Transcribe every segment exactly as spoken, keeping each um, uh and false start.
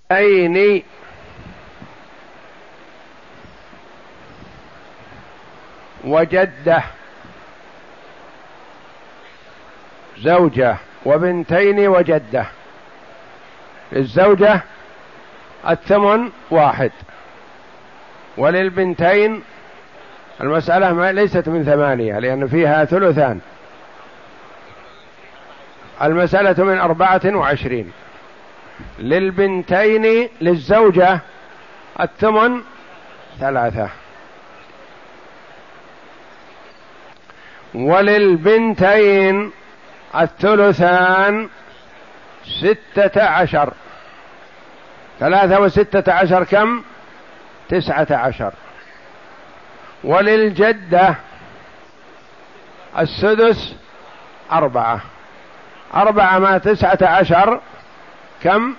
أين وجدة، زوجة وبنتين وجدة. للزوجة الثمن واحد، وللبنتين المسألة ما ليست من ثمانية لأن فيها ثلثان، المسألة من أربعة وعشرين. للبنتين للزوجة الثمن ثلاثة، وللبنتين الثلثان ستة عشر. ثلاثة وستة عشر كم؟ تسعة عشر. وللجدة السدس أربعة. أربعة مع تسعة عشر كم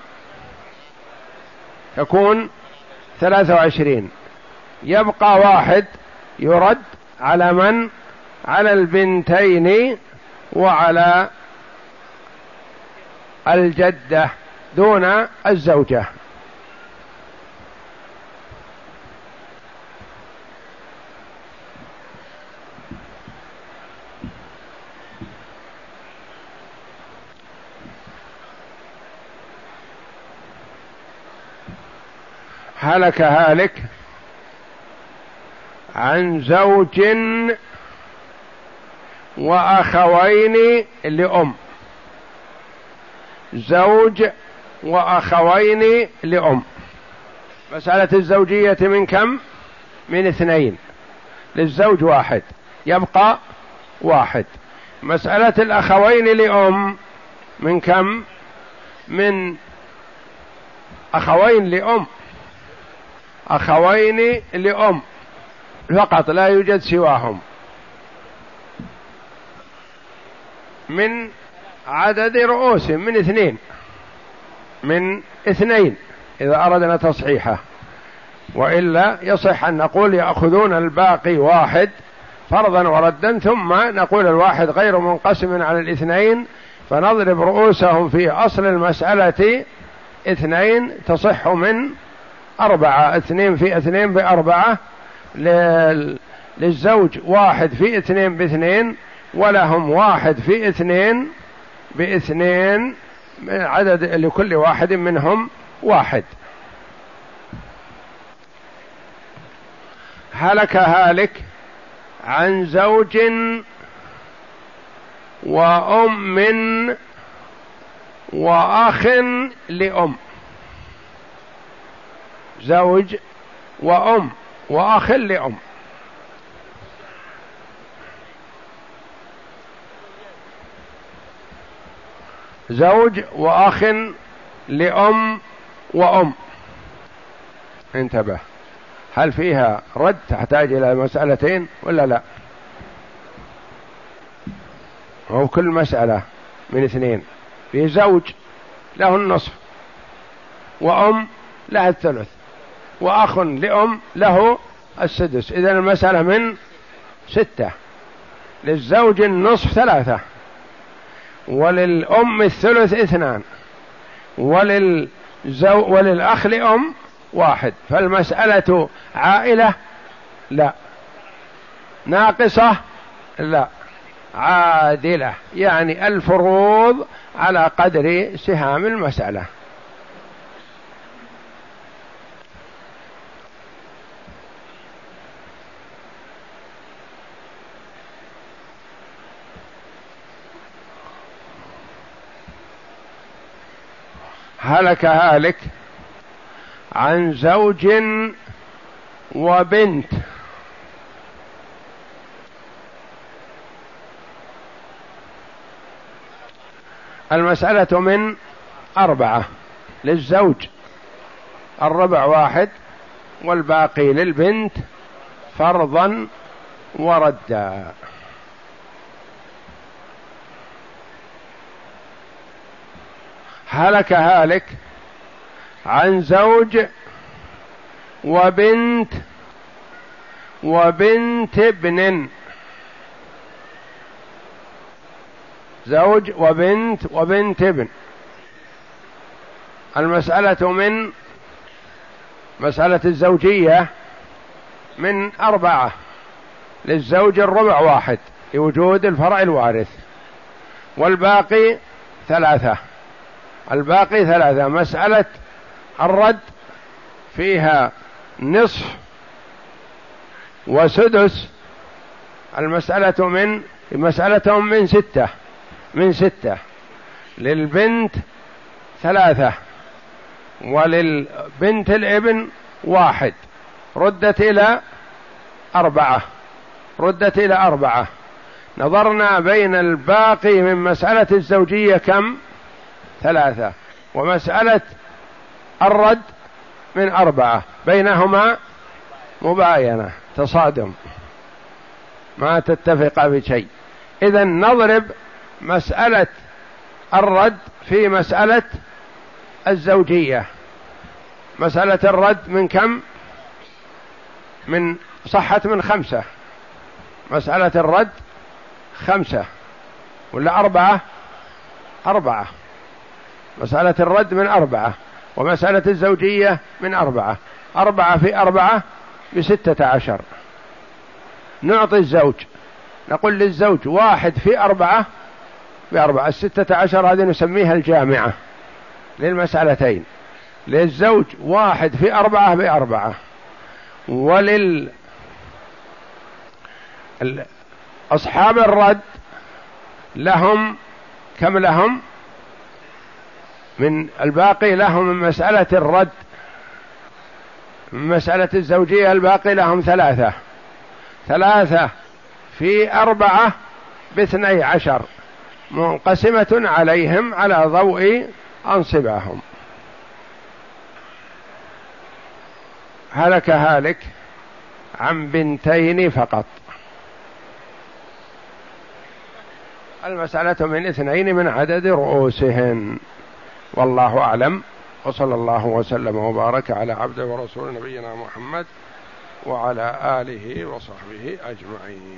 تكون؟ ثلاثة وعشرين. يبقى واحد يرد على من؟ على البنتين وعلى الجدة دون الزوجة. هلك هالك عن زوج وأخوين لأم. زوج وأخوين لأم. مسألة الزوجية من كم؟ من اثنين. للزوج واحد يبقى واحد. مسألة الأخوين لأم من كم؟ من أخوين لأم. أخوين لأم فقط لا يوجد سواهم، من عدد رؤوس من اثنين، من اثنين إذا أردنا تصحيحه، وإلا يصح أن نقول يأخذون الباقي واحد فرضا وردا، ثم نقول الواحد غير منقسم على الاثنين، فنضرب رؤوسهم في أصل المسألة اثنين تصح من أربعة. اثنين في اثنين بأربعة. للزوج واحد في اثنين باثنين، ولهم واحد في اثنين باثنين، عدد لكل واحد منهم واحد. هلك هالك عن زوج وأم وأخ لأم. زوج وأم وأخ لأم. زوج وأخ لأم وأم. انتبه، هل فيها رد تحتاج إلى مسألتين ولا لا؟ هو كل مسألة من اثنين. في زوج له النصف، وأم لها الثلث، وأخ لأم له السدس. إذن المسألة من ستة. للزوج النصف ثلاثة، وللأم الثلث اثنان، وللزو وللأخ لأم واحد. فالمسألة عائلة؟ لا. ناقصة؟ لا. عادلة، يعني الفروض على قدر سهام المسألة. هلك هالك عن زوج وبنت. المسألة من أربعة. للزوج الربع واحد، والباقي للبنت فرضا وردا. هلك هالك عن زوج وبنت وبنت ابن. زوج وبنت وبنت ابن. المسألة من مسألة الزوجية من أربعة، للزوج الربع واحد لوجود الفرع الوارث، والباقي ثلاثة، الباقي ثلاثة. مسألة الرد فيها نصف وسدس، المسألة من مسألتهم من ستة من ستة للبنت ثلاثة وللبنت الابن واحد، ردت إلى أربعة ردت إلى أربعة. نظرنا بين الباقي من مسألة الزوجية كم؟ ثلاثة، ومسألة الرد من أربعة، بينهما مباينة تصادم ما تتفق بشيء. إذن نضرب مسألة الرد في مسألة الزوجية. مسألة الرد من كم؟ من صحت من خمسة، مسألة الرد خمسة ولا أربعة؟ أربعة، مسألة الرد من أربعة، ومسألة الزوجية من أربعة. أربعة في أربعة بستة عشر. نعطي الزوج، نقول للزوج واحد في أربعة بأربعة، الستة عشر هذه نسميها الجامعة للمسألتين. للزوج واحد في أربعة بأربعة، ولل أصحاب الرد لهم كم؟ لهم من الباقي لهم من مسألة الرد من مسألة الزوجية الباقي لهم ثلاثة، ثلاثة في أربعة باثني عشر، منقسمة عليهم على ضوء أنصبهم. هلك هالك عن بنتين فقط. المسألة من اثنين من عدد رؤوسهن، والله أعلم، وصلى الله وسلم وبارك على عبده ورسول نبينا محمد وعلى آله وصحبه أجمعين.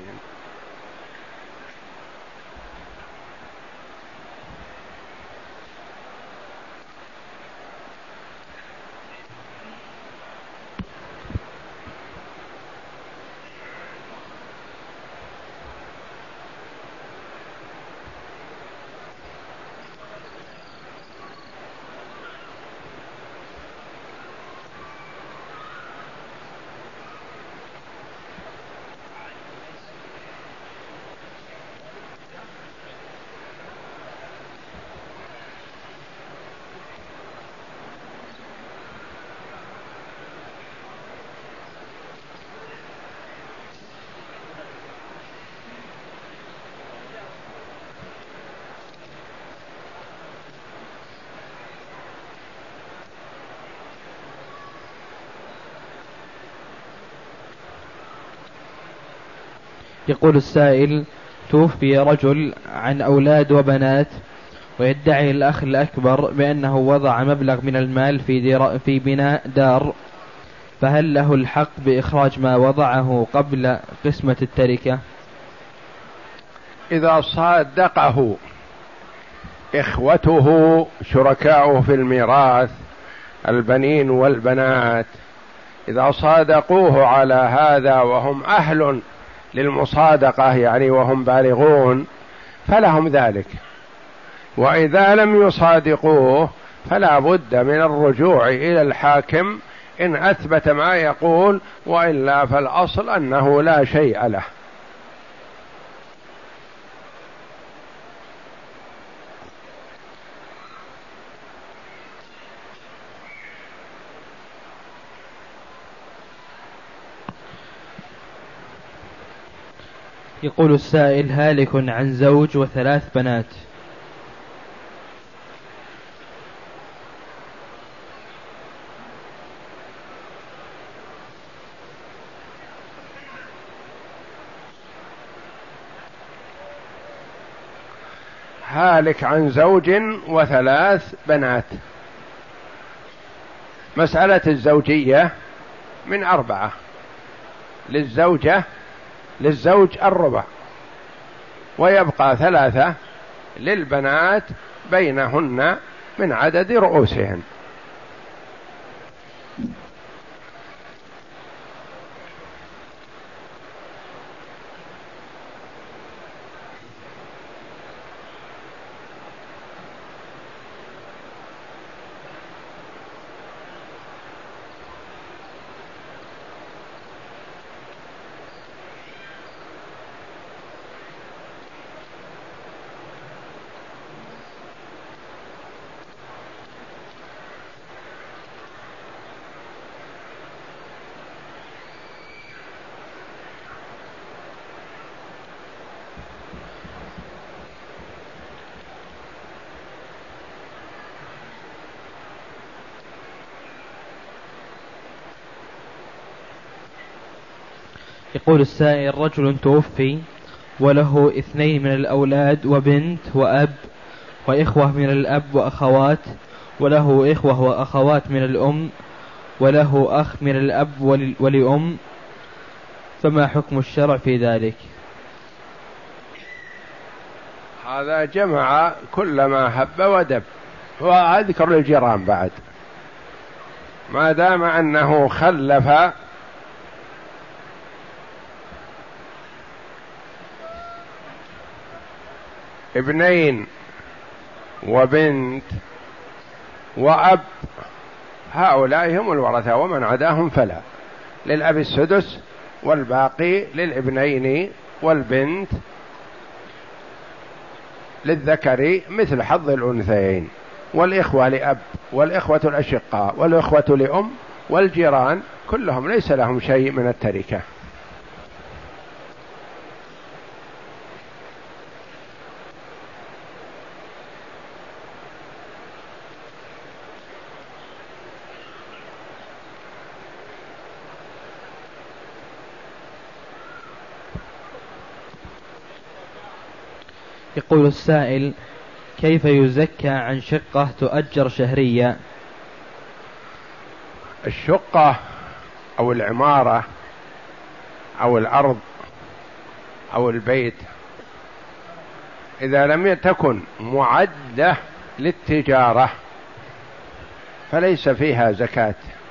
يقول السائل: توفي رجل عن أولاد وبنات، ويدعي الأخ الأكبر بأنه وضع مبلغ من المال في, في بناء دار، فهل له الحق بإخراج ما وضعه قبل قسمة التركة؟ إذا صادقه إخوته شركاؤه في الميراث البنين والبنات، إذا صادقوه على هذا وهم أهل للمصادقة يعني وهم بالغون فلهم ذلك، وإذا لم يصادقوه فلا بد من الرجوع إلى الحاكم إن أثبت ما يقول، وإلا فالأصل أنه لا شيء له. يقول السائل: هالك عن زوج وثلاث بنات، هالك عن زوج وثلاث بنات. مسألة الزوجية من أربعة، للزوجة للزوج الربع، ويبقى ثلاثة للبنات بينهن من عدد رؤوسهن. يقول السائل: رجل توفي وله اثنين من الأولاد وبنت وأب وإخوة من الأب وأخوات، وله إخوة وأخوات من الأم، وله أخ من الأب ولأم، فما حكم الشرع في ذلك؟ هذا جمع كل ما هب ودب، وأذكر الجيران بعد، ما دام أنه خلف ابنين وبنت وأب، هؤلاء هم الورثة، ومن عداهم فلا. للأب السدس، والباقي للابنين والبنت للذكر مثل حظ الأنثيين، والإخوة لأب، والإخوة الأشقاء، والإخوة لأم، والجيران كلهم ليس لهم شيء من التركة. يقول السائل: كيف يزكى عن شقة تؤجر شهريا؟ الشقة أو العمارة أو الأرض أو البيت إذا لم تكن معدة للتجارة فليس فيها زكاة،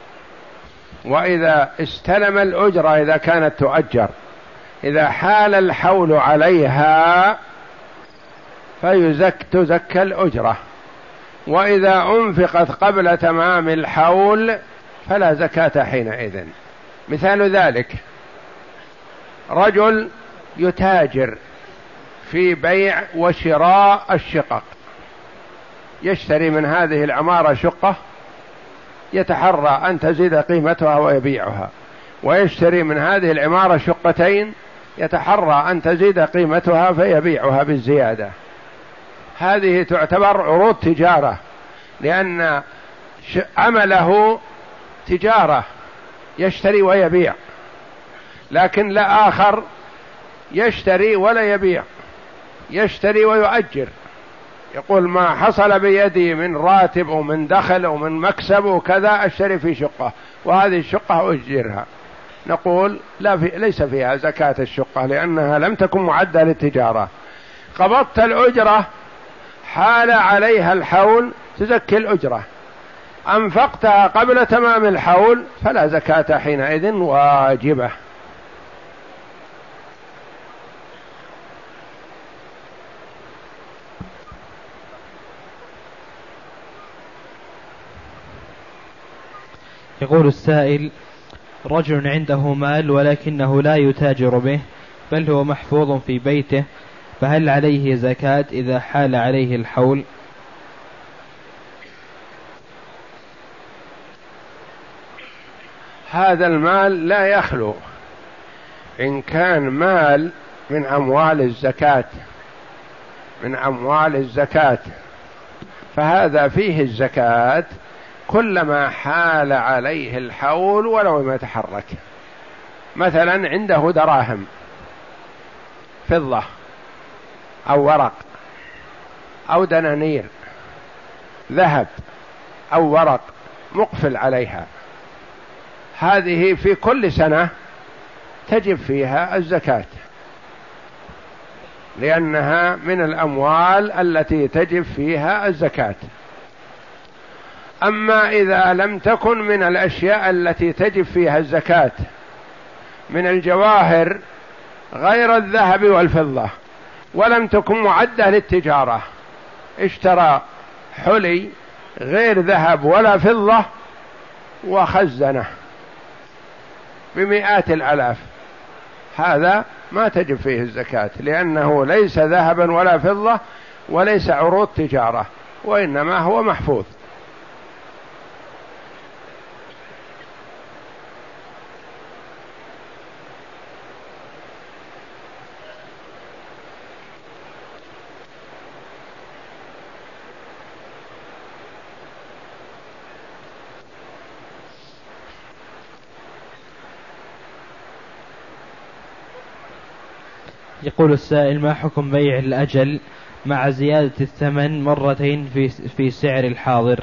وإذا استلم الأجرة إذا كانت تؤجر إذا حال الحول عليها فيزك تزكى الأجرة، وإذا أنفقت قبل تمام الحول فلا زكاة حينئذ. مثال ذلك: رجل يتاجر في بيع وشراء الشقق، يشتري من هذه العمارة شقة يتحرى أن تزيد قيمتها ويبيعها، ويشتري من هذه العمارة شقتين يتحرى أن تزيد قيمتها فيبيعها بالزيادة. هذه تعتبر عروض تجارة، لأن عمله تجارة يشتري ويبيع، لكن لا آخر يشتري ولا يبيع، يشتري ويؤجر، يقول ما حصل بيدي من راتب ومن دخل ومن مكسب وكذا أشتري في شقة، وهذه الشقة أجرها. نقول لا في ليس فيها زكاة الشقة لأنها لم تكن معدة للتجارة. قبضت الأجرة حال عليها الحول تزكي الأجرة، أنفقتها قبل تمام الحول فلا زكاة حينئذ واجبة. يقول السائل: رجل عنده مال ولكنه لا يتاجر به بل هو محفوظ في بيته، فهل عليه زكاة إذا حال عليه الحول؟ هذا المال لا يخلو، إن كان مال من أموال الزكاة من أموال الزكاة فهذا فيه الزكاة كلما حال عليه الحول ولو ما يتحرك. مثلا عنده دراهم فضة أو ورق أو دنانير ذهب أو ورق مقفل عليها، هذه في كل سنة تجب فيها الزكاة لأنها من الأموال التي تجب فيها الزكاة. أما إذا لم تكن من الأشياء التي تجب فيها الزكاة من الجواهر غير الذهب والفضة ولم تكن معدة للتجارة، اشترى حلي غير ذهب ولا فضة وخزنه بمئات الآلاف، هذا ما تجب فيه الزكاة لأنه ليس ذهبا ولا فضة وليس عروض تجارة، وإنما هو محفوظ. يقول السائل: ما حكم بيع الأجل مع زيادة الثمن مرتين في في سعر الحاضر؟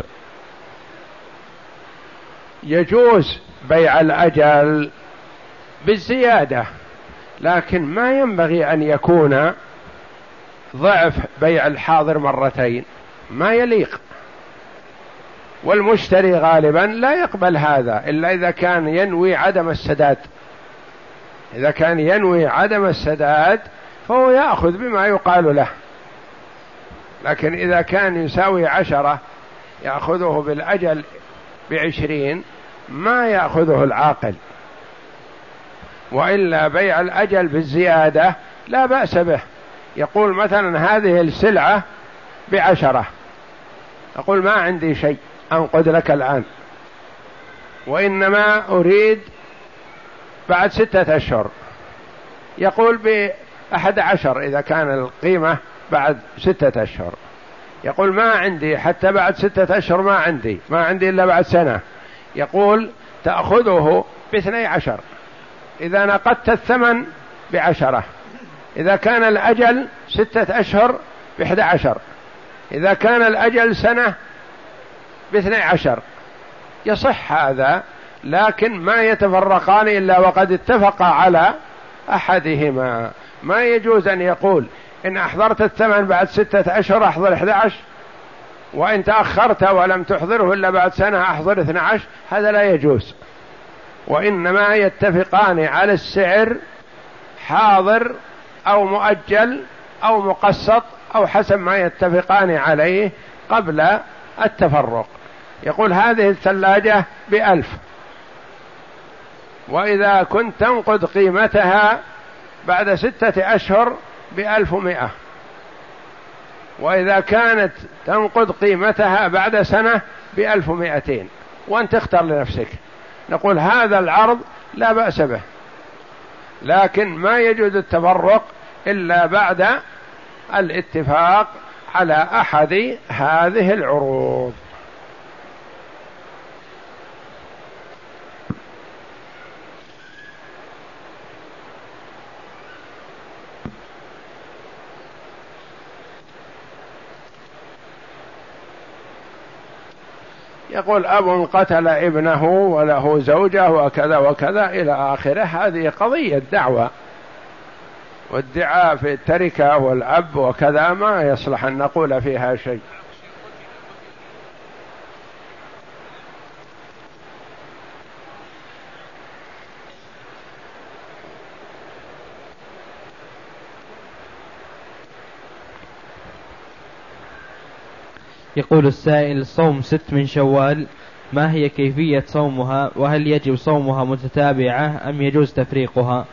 يجوز بيع الأجل بالزيادة، لكن ما ينبغي أن يكون ضعف بيع الحاضر مرتين، ما يليق، والمشتري غالبا لا يقبل هذا إلا إذا كان ينوي عدم السداد. إذا كان ينوي عدم السداد فهو يأخذ بما يقال له، لكن إذا كان يساوي عشرة يأخذه بالأجل بعشرين ما يأخذه العاقل. وإلا بيع الأجل بالزيادة لا بأس به. يقول مثلا هذه السلعة بعشرة، أقول ما عندي شيء أنقذ لك الآن، وإنما أريد بعد ستة أشهر. يقول بأحد عشر إذا كان القيمة بعد ستة أشهر. يقول ما عندي حتى بعد ستة أشهر، ما عندي ما عندي إلا بعد سنة. يقول تأخذه باثني عشر إذا نقدت الثمن بعشرة، إذا كان الأجل ستة أشهر بإحدى عشر، إذا كان الأجل سنة باثني عشر. يصح هذا، لكن ما يتفرقان إلا وقد اتفقا على أحدهما. ما يجوز أن يقول إن أحضرت الثمن بعد ستة أشهر أحضر إحدى عشر، وإن تأخرت ولم تحضره إلا بعد سنة أحضر اثني عشر، هذا لا يجوز. وإنما يتفقان على السعر حاضر أو مؤجل أو مقسط أو حسب ما يتفقان عليه قبل التفرق. يقول هذه الثلاجة بألف، وإذا كنت تنقذ قيمتها بعد ستة أشهر بألف ومئة، وإذا كانت تنقذ قيمتها بعد سنة بألف ومئتين، وأنت تختار لنفسك. نقول هذا العرض لا بأس به، لكن ما يجوز التفرق إلا بعد الاتفاق على أحد هذه العروض. يقول أب قتل ابنه وله زوجة وكذا وكذا إلى آخره. هذه قضية دعوة، والدعاء في التركة والأب وكذا ما يصلح أن نقول فيها شيء. يقول السائل: صوم ست من شوال، ما هي كيفية صومها؟ وهل يجب صومها متتابعة أم يجوز تفريقها؟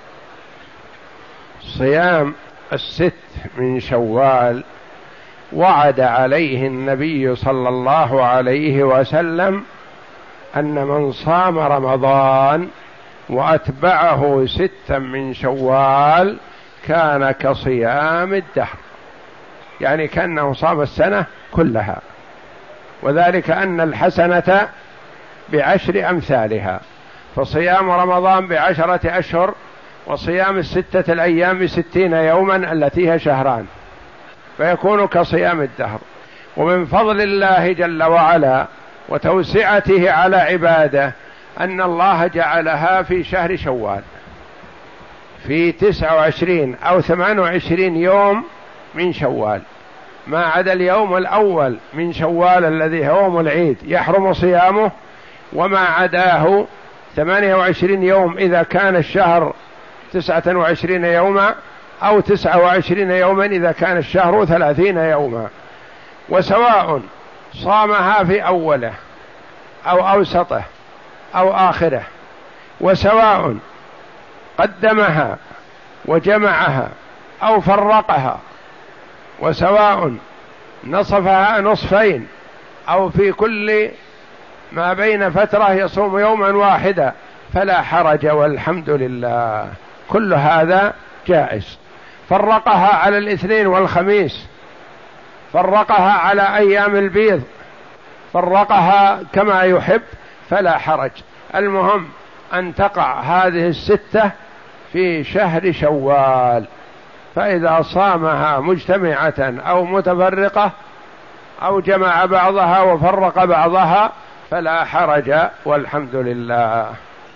صيام الست من شوال وعد عليه النبي صلى الله عليه وسلم أن من صام رمضان وأتبعه ستا من شوال كان كصيام الدهر، يعني كأنه صام السنة كلها، وذلك أن الحسنة بعشر أمثالها. فصيام رمضان بعشرة أشهر، وصيام الستة الأيام بستين يوما التي هي شهران، فيكون كصيام الدهر. ومن فضل الله جل وعلا وتوسعته على عباده أن الله جعلها في شهر شوال في تسعة وعشرين أو ثمانية وعشرين يوم من شوال، ما عدا اليوم الأول من شوال الذي هو يوم العيد يحرم صيامه، وما عداه ثمانية وعشرين يوم إذا كان الشهر تسعة وعشرين يوما، أو تسعة وعشرين يوما إذا كان الشهر ثلاثين يوما. وسواء صامها في أوله أو أوسطه أو آخره، وسواء قدمها وجمعها أو فرقها، وسواء نصفها نصفين أو في كل ما بين فترة يصوم يوما واحدا، فلا حرج والحمد لله، كل هذا جائز. فرقها على الاثنين والخميس، فرقها على أيام البيض، فرقها كما يحب، فلا حرج. المهم أن تقع هذه الستة في شهر شوال. فإذا صامها مجتمعة أو متفرقة أو جمع بعضها وفرق بعضها فلا حرج والحمد لله.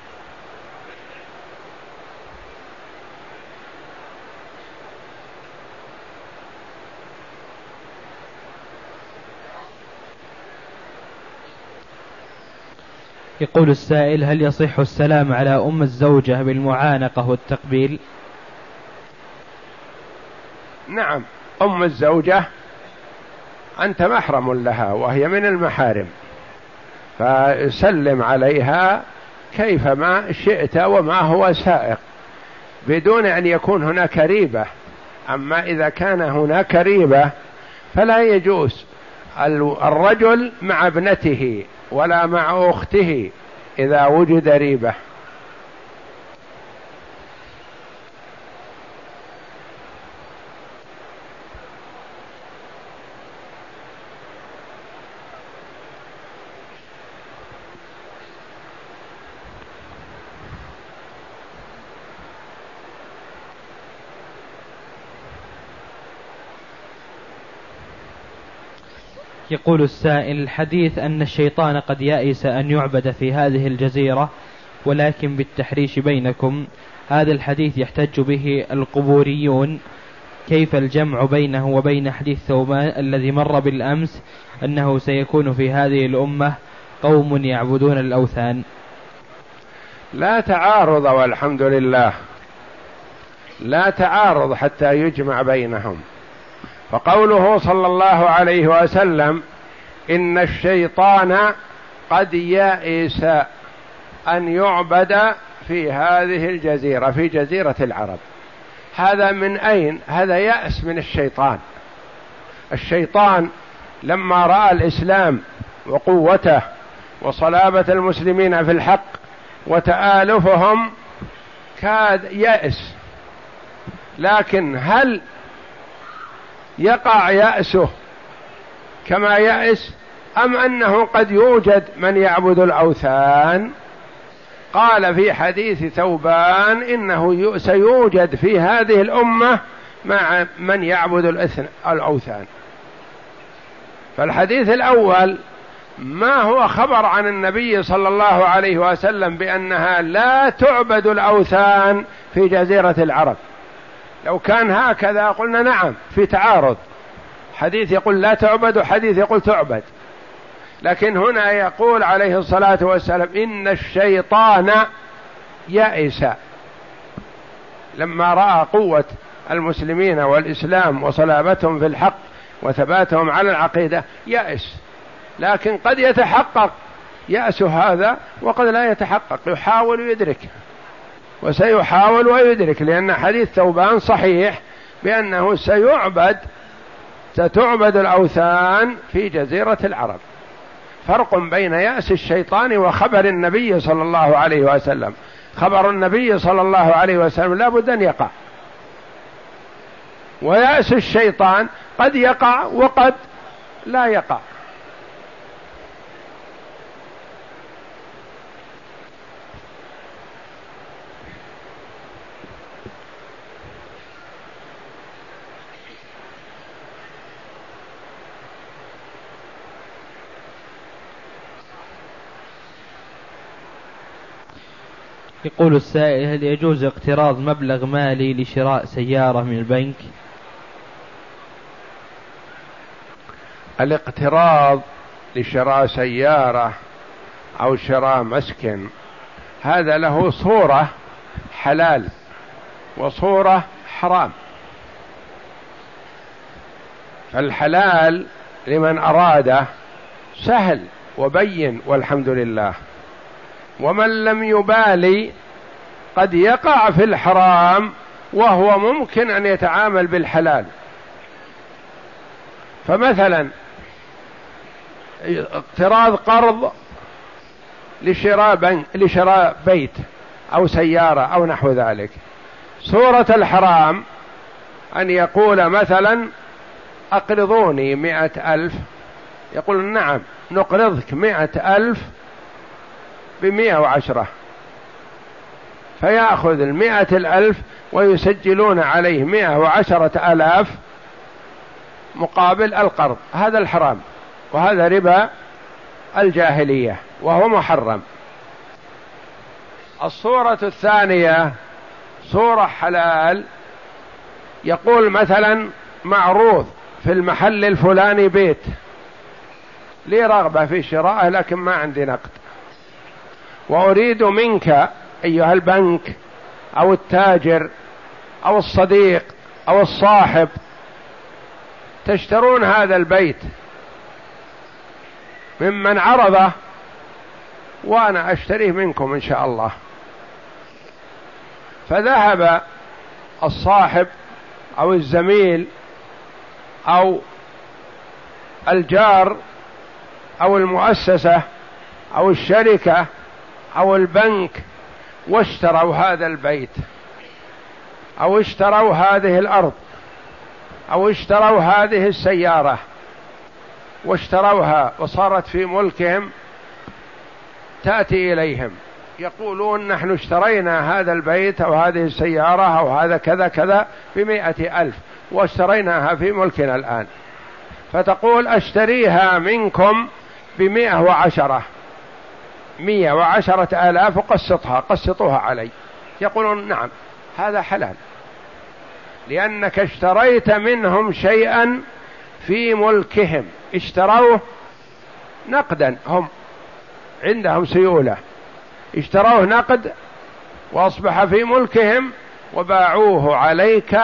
يقول السائل: هل يصح السلام على أم الزوجة بالمعانقة والتقبيل؟ نعم، أم الزوجة أنت محرم لها وهي من المحارم، فسلم عليها كيفما شئت وما هو سائق بدون أن يكون هناك ريبة. أما إذا كان هناك ريبة فلا يجوز الرجل مع ابنته ولا مع أخته إذا وجد ريبة. يقول السائل: الحديث أن الشيطان قد يأس أن يعبد في هذه الجزيرة ولكن بالتحريش بينكم، هذا الحديث يحتج به القبوريون، كيف الجمع بينه وبين حديث ثوبان الذي مر بالأمس أنه سيكون في هذه الأمة قوم يعبدون الأوثان؟ لا تعارض والحمد لله، لا تعارض حتى يجمع بينهم. فقوله صلى الله عليه وسلم: إن الشيطان قد يئس أن يعبد في هذه الجزيرة، في جزيرة العرب، هذا من أين؟ هذا يأس من الشيطان. الشيطان لما رأى الإسلام وقوته وصلابة المسلمين في الحق وتآلفهم كاد يأس، لكن هل يقع يأسه كما يأس أم أنه قد يوجد من يعبد الأوثان؟ قال في حديث ثوبان إنه سيوجد في هذه الأمة مع من يعبد الأوثان. فالحديث الأول ما هو خبر عن النبي صلى الله عليه وسلم بأنها لا تعبد الأوثان في جزيرة العرب. لو كان هكذا قلنا نعم في تعارض، حديث يقول لا تعبد وحديث يقول تعبد، لكن هنا يقول عليه الصلاة والسلام: إن الشيطان يئس، لما رأى قوة المسلمين والإسلام وصلابتهم في الحق وثباتهم على العقيدة يئس. لكن قد يتحقق يأس هذا وقد لا يتحقق، يحاول ويدرك، وسيحاول ويدرك، لأن حديث ثوبان صحيح بأنه سيعبد ستعبد الأوثان في جزيرة العرب. فرق بين يأس الشيطان وخبر النبي صلى الله عليه وسلم. خبر النبي صلى الله عليه وسلم لا بد أن يقع، ويأس الشيطان قد يقع وقد لا يقع. يقول السائل: هل يجوز اقتراض مبلغ مالي لشراء سيارة من البنك؟ الاقتراض لشراء سيارة أو شراء مسكن هذا له صورة حلال وصورة حرام. فالحلال لمن أراده سهل وبين والحمد لله، ومن لم يبالي قد يقع في الحرام وهو ممكن أن يتعامل بالحلال. فمثلا اقتراض قرض لشراء بنك لشراء بيت أو سيارة أو نحو ذلك، صورة الحرام أن يقول مثلا أقرضوني مئة ألف، يقول نعم نقرضك مئة ألف بمئة وعشرة، فيأخذ المئة الألف ويسجلون عليه مئة وعشرة آلاف مقابل القرض. هذا الحرام، وهذا ربا الجاهلية وهو محرم. الصورة الثانية صورة حلال، يقول مثلا معروض في المحل الفلاني بيت، لي رغبة في شرائه لكن ما عندي نقد، وأريد منك أيها البنك أو التاجر أو الصديق أو الصاحب تشترون هذا البيت ممن عرضه وأنا أشتريه منكم إن شاء الله. فذهب الصاحب أو الزميل أو الجار أو المؤسسة أو الشركة أو البنك واشتروا هذا البيت أو اشتروا هذه الأرض أو اشتروا هذه السيارة واشتروها وصارت في ملكهم، تأتي إليهم يقولون نحن اشترينا هذا البيت أو هذه السيارة أو هذا كذا كذا بمئة ألف واشتريناها في ملكنا الآن، فتقول أشتريها منكم بمئة وعشرة مئة وعشرة آلاف وقسطها قسطوها علي. يقولون نعم هذا حلال، لأنك اشتريت منهم شيئا في ملكهم، اشتروه نقدا، هم عندهم سيولة، اشتروه نقد وأصبح في ملكهم وباعوه عليك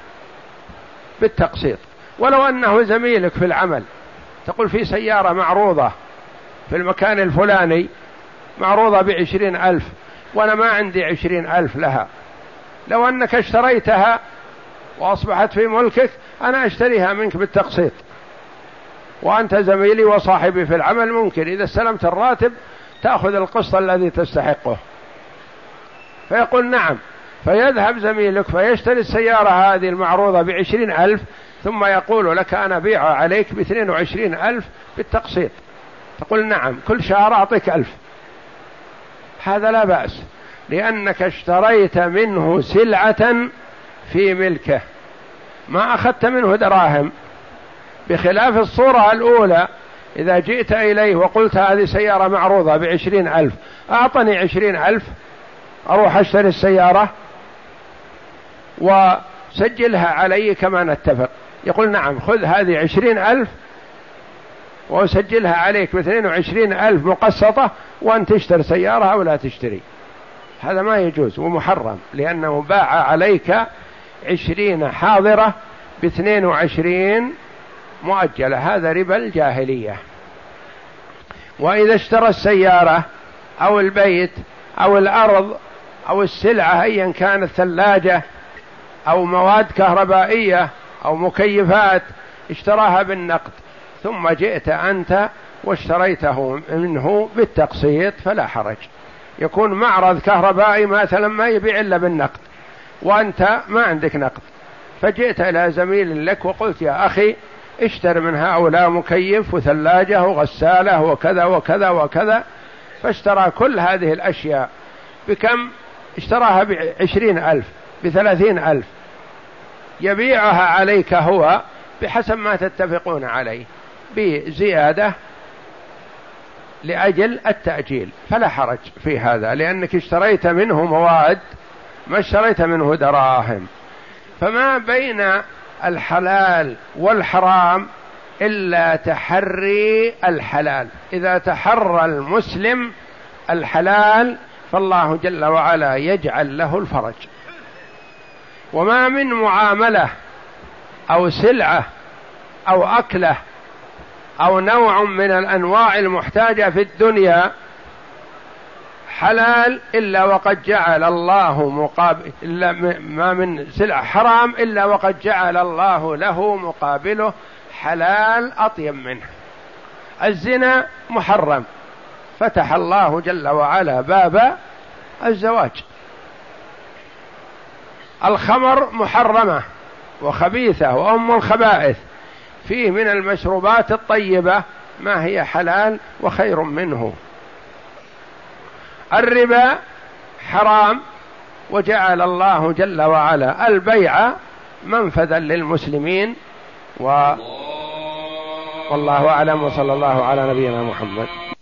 بالتقسيط. ولو أنه زميلك في العمل، تقول في سيارة معروضة في المكان الفلاني معروضة بعشرين ألف وأنا ما عندي عشرين ألف لها، لو أنك اشتريتها وأصبحت في ملكك أنا أشتريها منك بالتقسيط، وأنت زميلي وصاحبي في العمل، ممكن إذا استلمت الراتب تأخذ القسط الذي تستحقه. فيقول نعم، فيذهب زميلك فيشتري السيارة هذه المعروضة بعشرين ألف ثم يقول لك أنا بيعها عليك باثنين وعشرين ألف بالتقسيط، تقول نعم كل شهر أعطيك ألف. هذا لا بأس، لأنك اشتريت منه سلعة في ملكه، ما أخذت منه دراهم، بخلاف الصورة الأولى إذا جئت إليه وقلت هذه سيارة معروضة بعشرين ألف، أعطني عشرين ألف أروح أشتري السيارة وسجلها علي كما نتفق. يقول نعم خذ هذه عشرين ألف وأسجلها عليك باثنين وعشرين ألف مقسطة وأن تشتري سيارة أو لا تشتري. هذا ما يجوز ومحرم، لأنه باع عليك عشرين حاضرة باثنين وعشرين مؤجلة، هذا ربا الجاهلية. وإذا اشترى السيارة أو البيت أو الأرض أو السلعة أيا كانت، ثلاجة أو مواد كهربائية أو مكيفات، اشتراها بالنقد ثم جئت أنت واشتريته منه بالتقسيط فلا حرج. يكون معرض كهربائي مثلا ما يبيع إلا بالنقد وأنت ما عندك نقد، فجئت إلى زميل لك وقلت يا أخي اشتر من هؤلاء مكيف وثلاجة وغسالة وكذا وكذا وكذا، فاشترى كل هذه الأشياء. بكم اشتراها؟ بعشرين ألف، بثلاثين ألف، يبيعها عليك هو بحسب ما تتفقون عليه بزيادة لأجل التأجيل، فلا حرج في هذا، لأنك اشتريت منه مواد ما اشتريت منه دراهم. فما بين الحلال والحرام إلا تحري الحلال. إذا تحرى المسلم الحلال فالله جل وعلا يجعل له الفرج. وما من معاملة أو سلعة أو أكلة أو نوع من الأنواع المحتاجة في الدنيا حلال إلا وقد جعل الله مقابل، إلا ما من سلعة حرام إلا وقد جعل الله له مقابله حلال أطيب منه. الزنا محرم، فتح الله جل وعلا باب الزواج. الخمر محرمة وخبيثة وأم الخبائث، فيه من المشروبات الطيبة ما هي حلال وخير منه. الربا حرام وجعل الله جل وعلا البيع منفذا للمسلمين. و والله أعلم، وصلى الله على نبينا محمد.